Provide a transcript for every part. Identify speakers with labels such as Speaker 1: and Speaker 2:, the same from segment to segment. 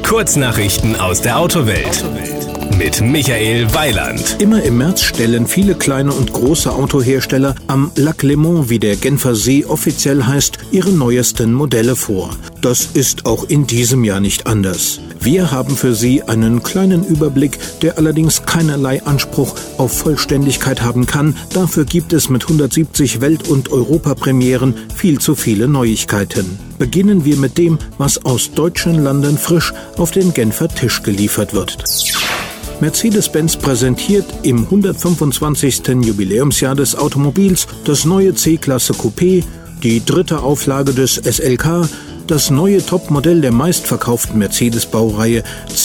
Speaker 1: Kurznachrichten aus der Autowelt. Mit Michael Weiland.
Speaker 2: Immer im März stellen viele kleine und große Autohersteller am Lac Léman, wie der Genfer See offiziell heißt, ihre neuesten Modelle vor. Das ist auch in diesem Jahr nicht anders. Wir haben für Sie einen kleinen Überblick, der allerdings keinerlei Anspruch auf Vollständigkeit haben kann. Dafür gibt es mit 170 Welt- und Europapremieren viel zu viele Neuigkeiten. Beginnen wir mit dem, was aus deutschen Landen frisch auf den Genfer Tisch geliefert wird. Mercedes-Benz präsentiert im 125. Jubiläumsjahr des Automobils das neue C-Klasse Coupé, die dritte Auflage des SLK, das neue Topmodell der meistverkauften Mercedes-Baureihe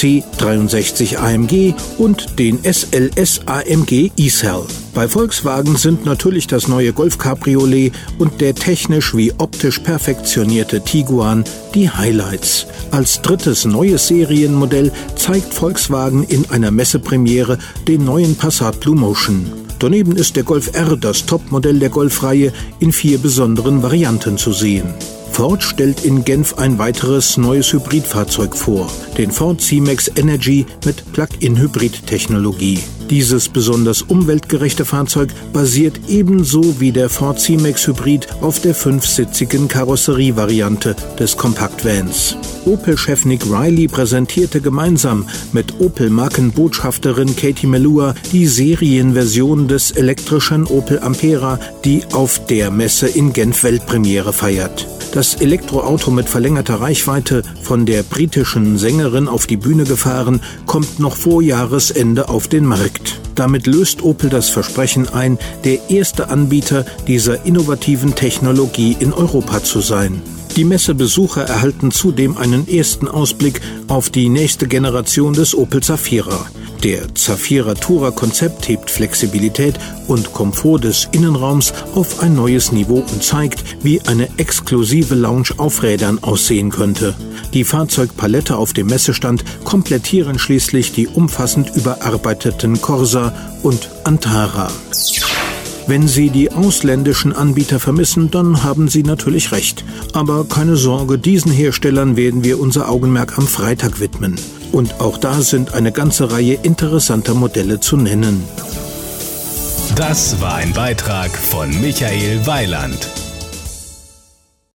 Speaker 2: C63 AMG und den SLS AMG E-Cell. Bei Volkswagen sind natürlich das neue Golf Cabriolet und der technisch wie optisch perfektionierte Tiguan die Highlights. Als drittes neues Serienmodell zeigt Volkswagen in einer Messepremiere den neuen Passat Blue Motion. Daneben ist der Golf R, das Topmodell der Golfreihe, in 4 besonderen Varianten zu sehen. Ford stellt in Genf ein weiteres neues Hybridfahrzeug vor, den Ford C-Max Energy mit Plug-in-Hybrid-Technologie. Dieses besonders umweltgerechte Fahrzeug basiert ebenso wie der Ford C-Max Hybrid auf der 5-sitzigen Karosserievariante des Kompaktvans. Opel-Chef Nick Riley präsentierte gemeinsam mit Opel-Markenbotschafterin Katie Melua die Serienversion des elektrischen Opel Ampera, die auf der Messe in Genf Weltpremiere feiert. Das Elektroauto mit verlängerter Reichweite, von der britischen Sängerin auf die Bühne gefahren, kommt noch vor Jahresende auf den Markt. Damit löst Opel das Versprechen ein, der erste Anbieter dieser innovativen Technologie in Europa zu sein. Die Messebesucher erhalten zudem einen ersten Ausblick auf die nächste Generation des Opel Zafira. Der Zafira Tourer-Konzept hebt Flexibilität und Komfort des Innenraums auf ein neues Niveau und zeigt, wie eine exklusive Lounge auf Rädern aussehen könnte. Die Fahrzeugpalette auf dem Messestand komplettieren schließlich die umfassend überarbeiteten Corsa und Antara. Wenn Sie die ausländischen Anbieter vermissen, dann haben Sie natürlich recht. Aber keine Sorge, diesen Herstellern werden wir unser Augenmerk am Freitag widmen. Und auch da sind eine ganze Reihe interessanter Modelle zu nennen.
Speaker 1: Das war ein Beitrag von Michael Weiland.